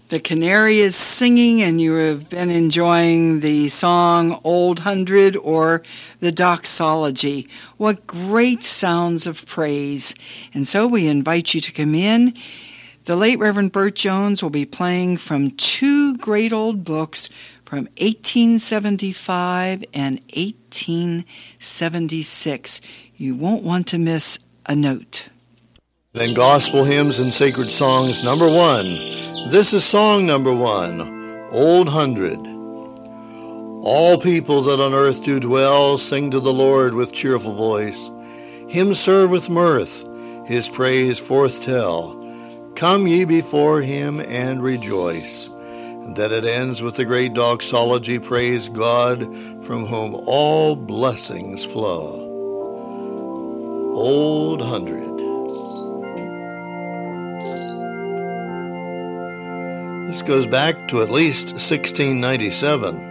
The Canary is singing, and you have been enjoying the song Old Hundred or the Doxology. What great sounds of praise. And so we invite you to come in. The late Reverend Bert Jones will be playing from two great old books from 1875 and 1876. You won't want to miss a note. In Gospel Hymns and Sacred Songs, number 1. This is song number 1, Old Hundred. All people that on earth do dwell, sing to the Lord with cheerful voice. Him serve with mirth, his praise forth tell. Come ye before him and rejoice. And that it ends with the great doxology, praise God, from whom all blessings flow. Old Hundred. This goes back to at least 1697.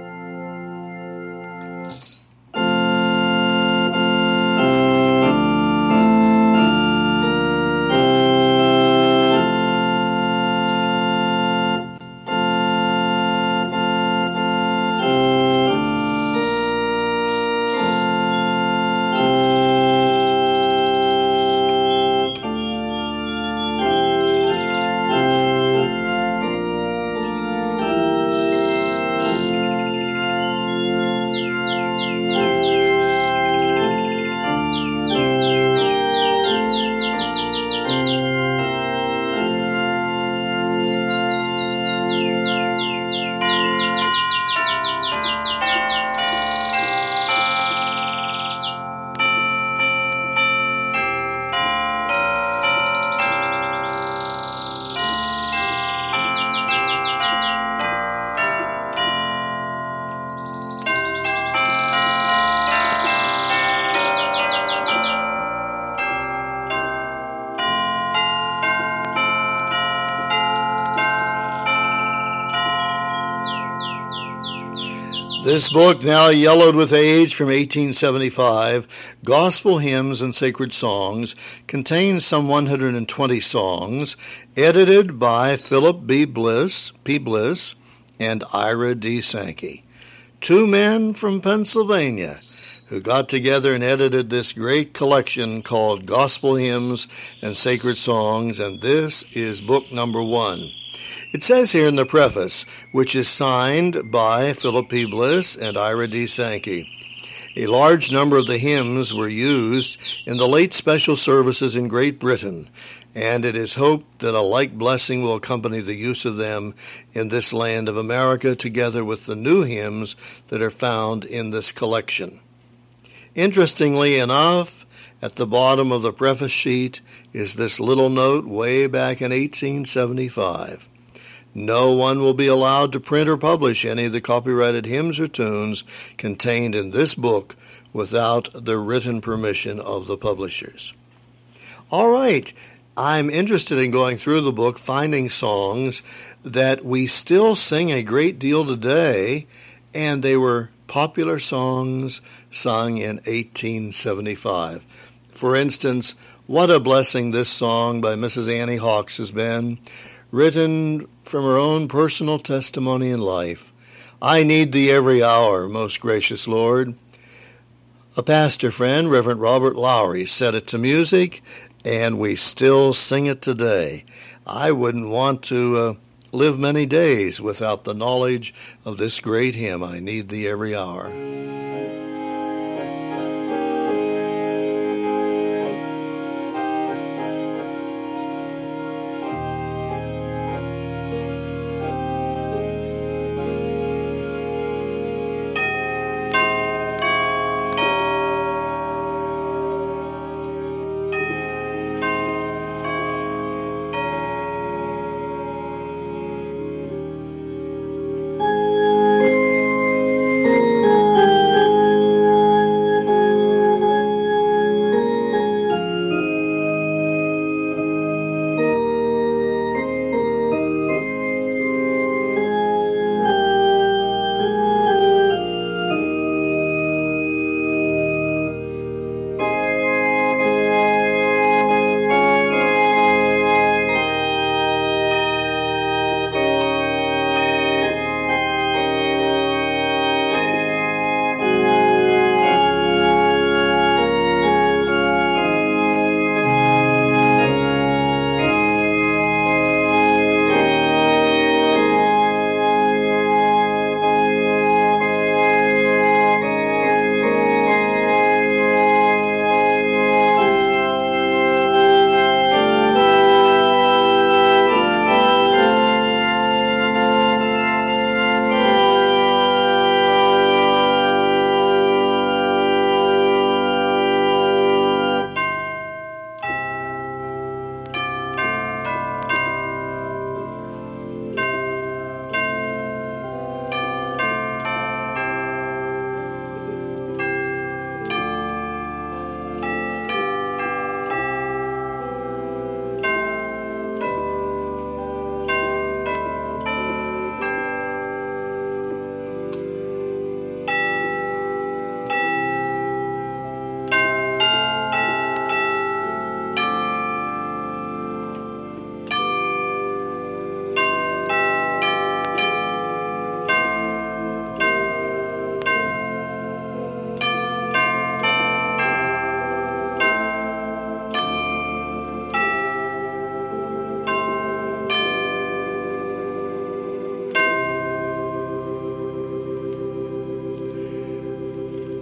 This book, now yellowed with age, from 1875, Gospel Hymns and Sacred Songs, contains some 120 songs, edited by Philip P. Bliss, and Ira D. Sankey, two men from Pennsylvania who got together and edited this great collection called Gospel Hymns and Sacred Songs, and this is book number 1. It says here in the preface, which is signed by Philip P. Bliss and Ira D. Sankey, a large number of the hymns were used in the late special services in Great Britain, and it is hoped that a like blessing will accompany the use of them in this land of America, together with the new hymns that are found in this collection. Interestingly enough, at the bottom of the preface sheet is this little note way back in 1875. No one will be allowed to print or publish any of the copyrighted hymns or tunes contained in this book without the written permission of the publishers. All right, I'm interested in going through the book, finding songs that we still sing a great deal today, and they were popular songs sung in 1875. For instance, what a blessing this song by Mrs. Annie Hawks has been, written from her own personal testimony in life. I need thee every hour, most gracious Lord. A pastor friend, Reverend Robert Lowry, set it to music, and we still sing it today. I wouldn't want to live many days without the knowledge of this great hymn, I need thee every hour.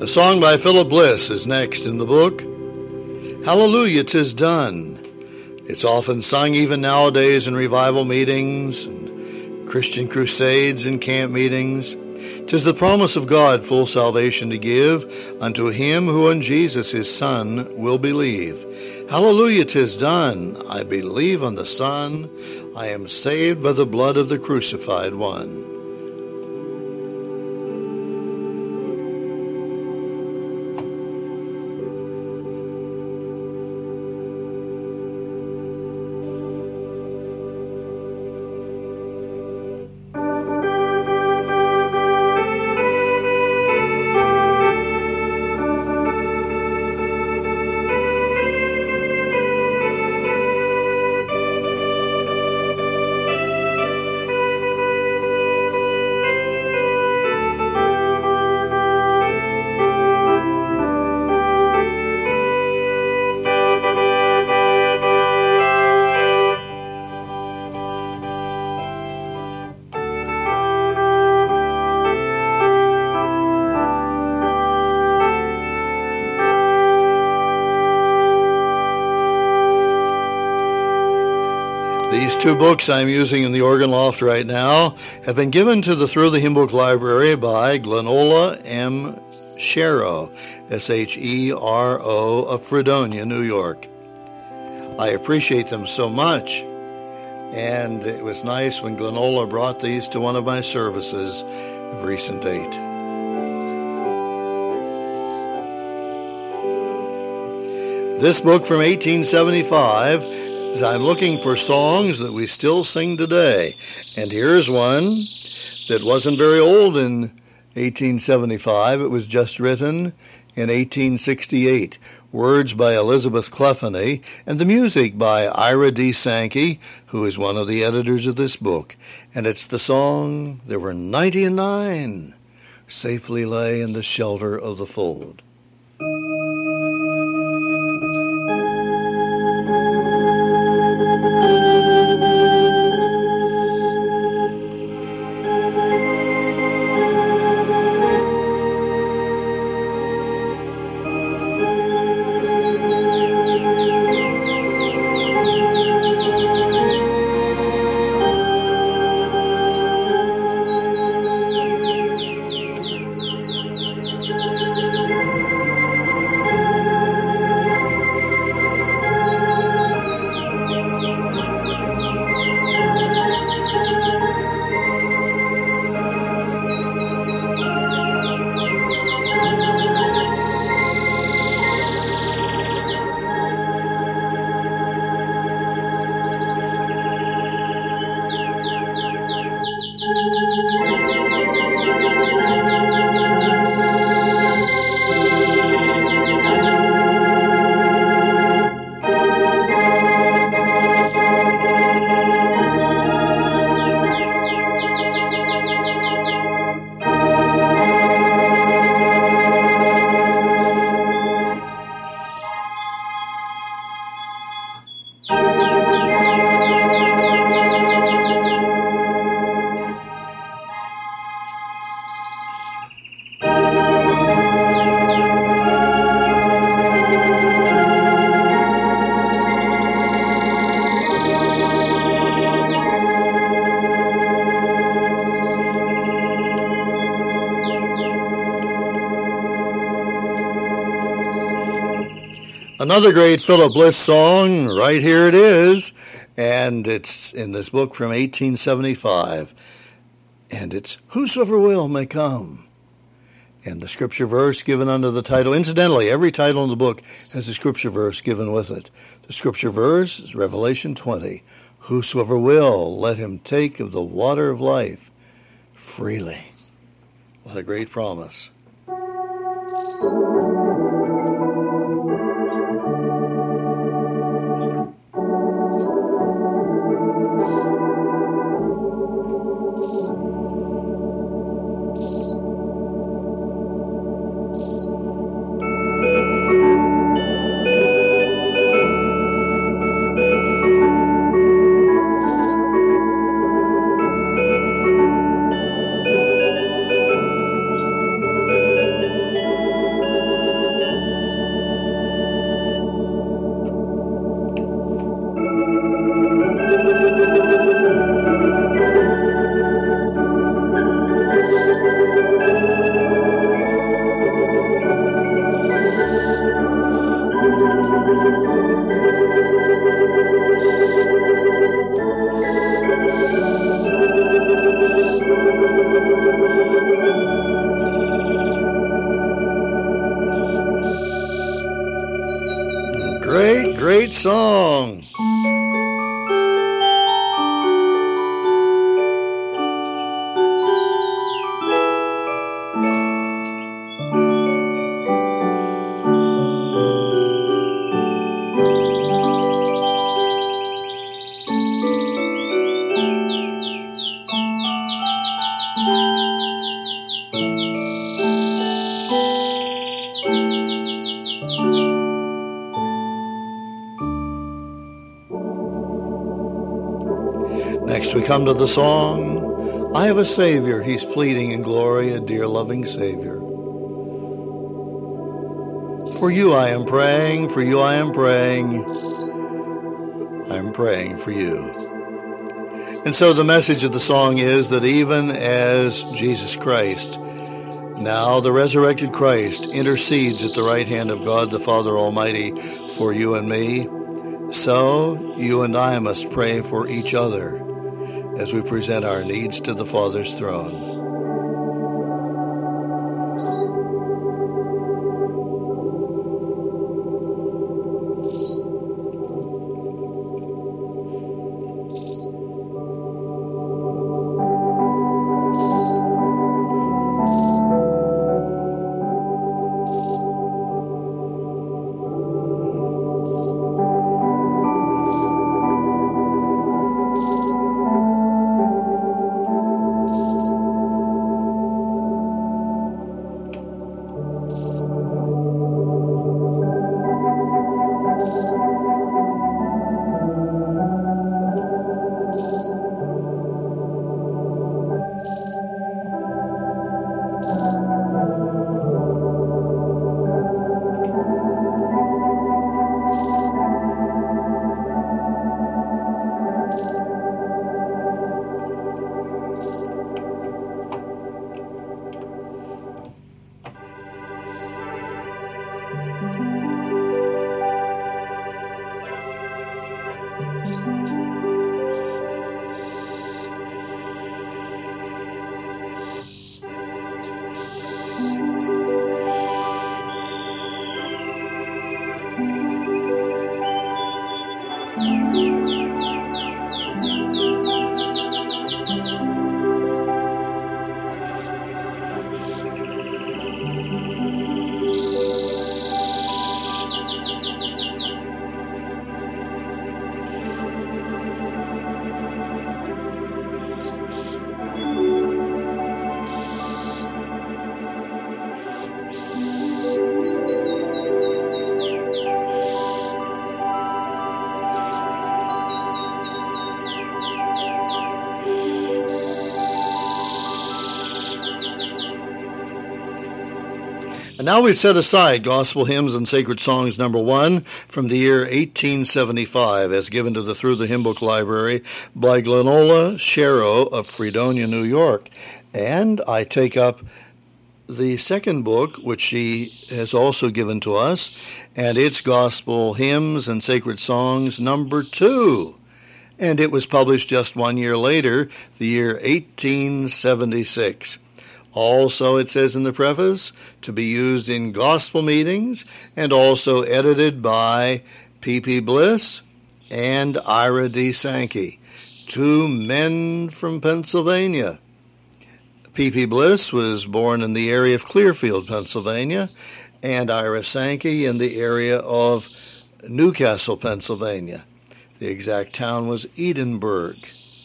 A song by Philip Bliss is next in the book. Hallelujah, 'Tis Done. It's often sung even nowadays in revival meetings and Christian crusades and camp meetings. 'Tis the promise of God full salvation to give unto him who on Jesus his Son will believe. Hallelujah, 'tis done. I believe on the Son. I am saved by the blood of the crucified one. These two books I'm using in the organ loft right now have been given to the Through the Hymn Book Library by Glenola M. Shero, S-H-E-R-O, of Fredonia, New York. I appreciate them so much, and it was nice when Glenola brought these to one of my services of recent date. This book from 1875, as I'm looking for songs that we still sing today. And here's one that wasn't very old in 1875. It was just written in 1868. Words by Elizabeth Clefany, and the music by Ira D. Sankey, who is one of the editors of this book. And it's the song, There Were 99, Safely Lay in the Shelter of the Fold. Another great Philip Bliss song, right here it is, and it's in this book from 1875, and it's Whosoever Will May Come. And the scripture verse given under the title, incidentally, every title in the book has a scripture verse given with it. The scripture verse is Revelation 20, Whosoever will, let him take of the water of life freely. What a great promise. great, great song. Next we come to the song, I Have a Savior, He's Pleading in Glory, a Dear Loving Savior. For you I am praying, for you I am praying, I'm praying for you. And so the message of the song is that even as Jesus Christ, now the resurrected Christ, intercedes at the right hand of God the Father Almighty for you and me, so you and I must pray for each other as we present our needs to the Father's throne. And now we've set aside Gospel Hymns and Sacred Songs number 1 from the year 1875 as given to the Through the Hymn Book Library by Glenola Sharrow of Fredonia, New York. And I take up the second book, which she has also given to us, and it's Gospel Hymns and Sacred Songs number 2. And it was published just 1 year later, the year 1876. Also, it says in the preface, to be used in gospel meetings and also edited by P.P. Bliss and Ira D. Sankey, 2 men from Pennsylvania. P.P. Bliss was born in the area of Clearfield, Pennsylvania, and Ira Sankey in the area of Newcastle, Pennsylvania. The exact town was Edinburgh.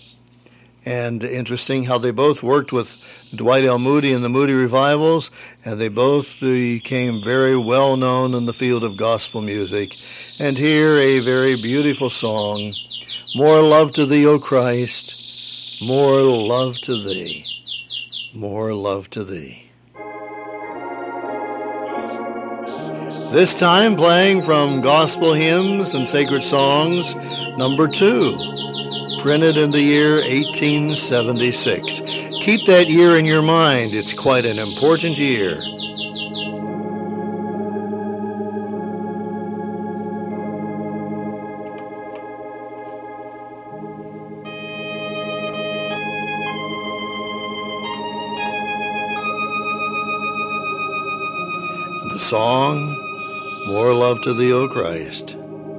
And interesting how they both worked with Dwight L. Moody in the Moody Revivals, and they both became very well known in the field of gospel music. And here a very beautiful song, More Love to Thee, O Christ, More Love to Thee, More Love to Thee. This time playing from Gospel Hymns and Sacred Songs number 2. Printed in the year 1876. Keep that year in your mind. It's quite an important year. The song, More Love to Thee, O Christ,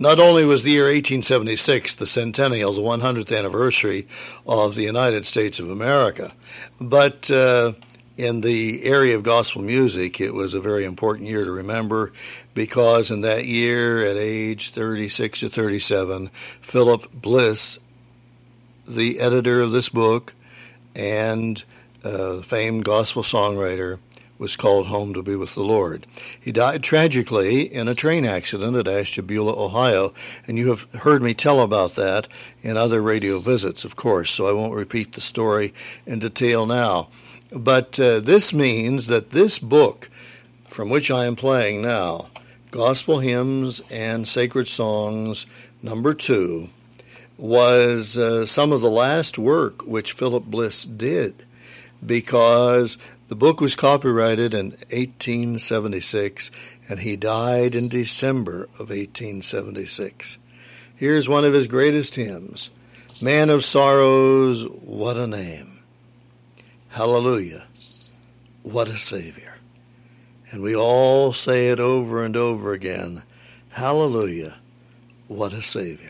Not only was the year 1876 the centennial, the 100th anniversary of the United States of America, but in the area of gospel music, it was a very important year to remember because in that year, at age 36 or 37, Philip Bliss, the editor of this book and famed gospel songwriter, was called home to be with the Lord. He died tragically in a train accident at Ashtabula, Ohio, and you have heard me tell about that in other radio visits, of course, so I won't repeat the story in detail now. But this means that this book, from which I am playing now, Gospel Hymns and Sacred Songs, number 2, was some of the last work which Philip Bliss did, because the book was copyrighted in 1876, and he died in December of 1876. Here's one of his greatest hymns, Man of Sorrows, What a Name. Hallelujah, what a Savior. And we all say it over and over again, hallelujah, what a Savior.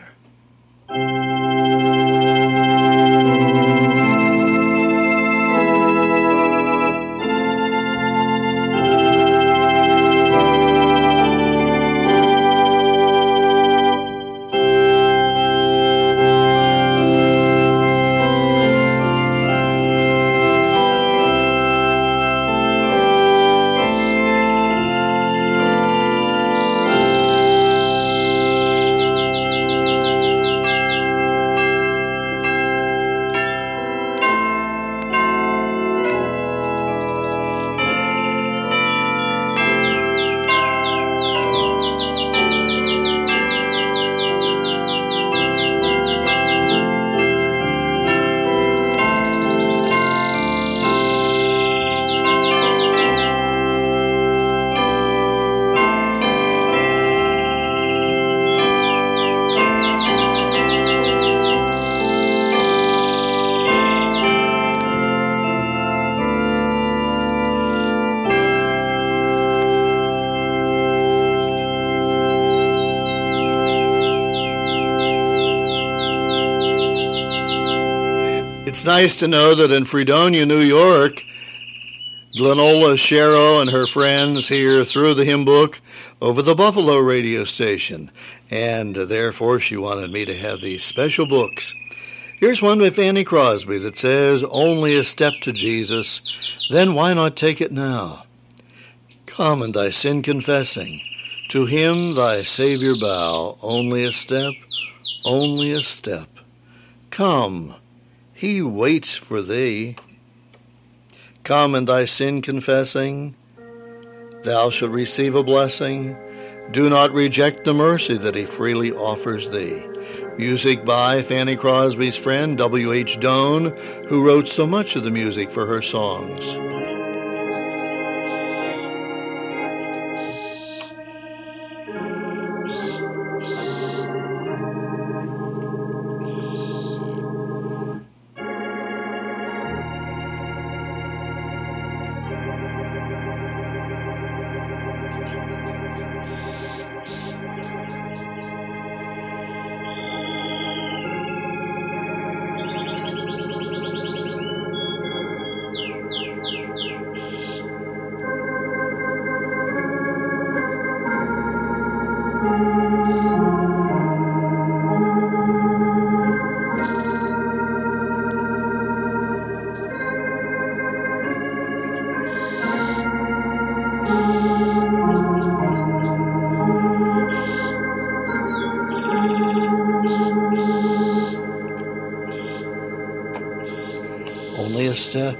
It's nice to know that in Fredonia, New York, Glenola Shero and her friends hear through the hymn book over the Buffalo radio station, and therefore she wanted me to have these special books. Here's one by Fanny Crosby that says, Only a step to Jesus, then why not take it now? Come and thy sin confessing, to him thy Savior bow, only a step, only a step. Come, he waits for thee. Come and thy sin confessing, thou shalt receive a blessing. Do not reject the mercy that he freely offers thee. Music by Fanny Crosby's friend W.H. Doane, who wrote so much of the music for her songs. Only a step.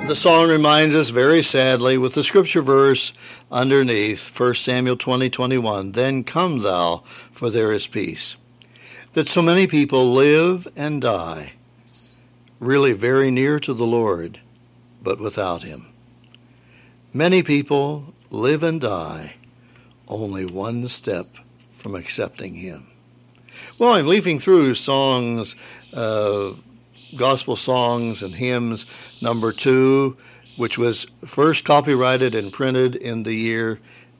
The song reminds us very sadly with the scripture verse underneath, 1 Samuel 20:21, "Then come thou, for there is peace," that so many people live and die really very near to the Lord, but without him. Many people live and die only one step from accepting him. Well, I'm leafing through songs, gospel songs and hymns, number 2, which was first copyrighted and printed in the year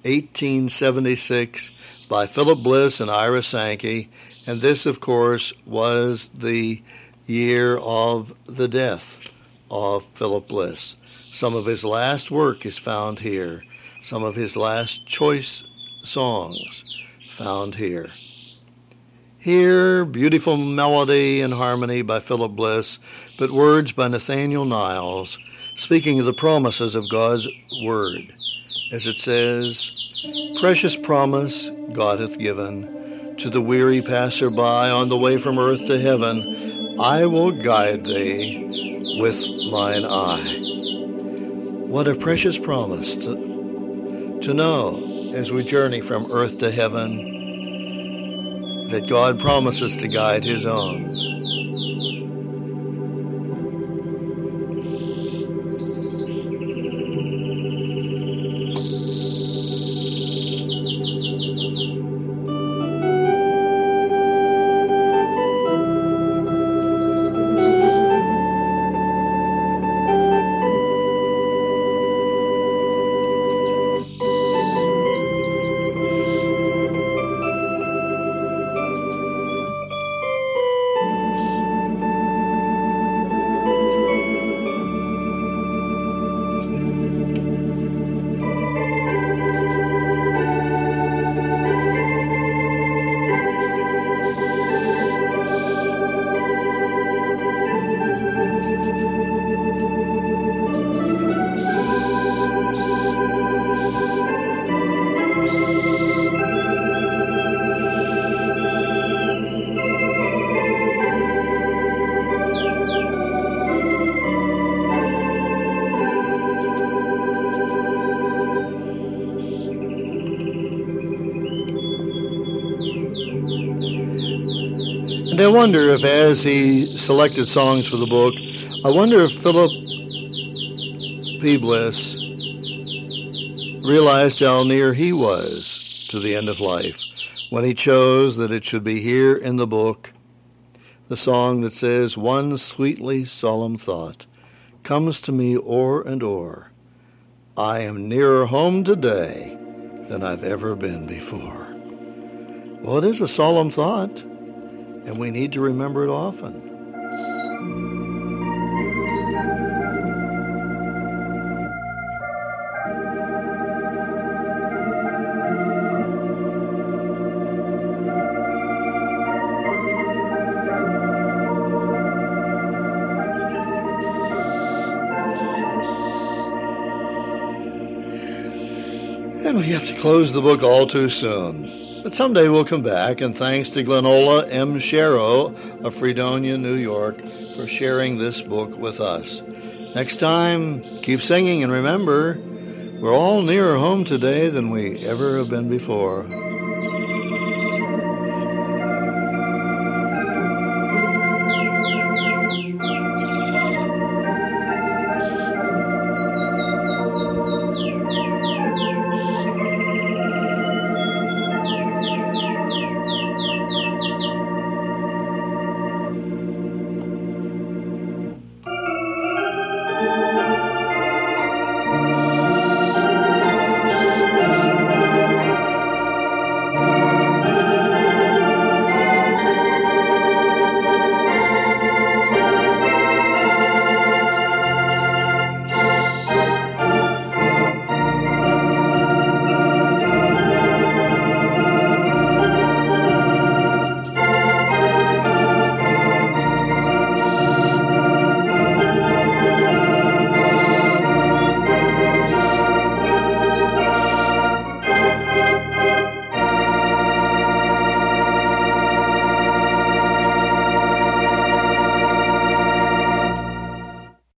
1876 by Philip Bliss and Ira Sankey. And this, of course, was the year of the death of Philip Bliss. Some of his last work is found here. Some of his last choice songs found here. Here, beautiful melody and harmony by Philip Bliss, but words by Nathaniel Niles, speaking of the promises of God's word. As it says, "Precious promise God hath given to the weary passer-by on the way from earth to heaven. I will guide thee with mine eye." What a precious promise to know as we journey from earth to heaven, that God promises to guide his own. And I wonder if, as he selected songs for the book, I wonder if Philip P. Bliss realized how near he was to the end of life when he chose that it should be here in the book, the song that says, "One sweetly solemn thought comes to me o'er and o'er. I am nearer home today than I've ever been before." Well, it is a solemn thought, and we need to remember it often. And we have to close the book all too soon. But someday we'll come back, and thanks to Glenola M. Sharrow of Fredonia, New York, for sharing this book with us. Next time, keep singing, and remember, we're all nearer home today than we ever have been before.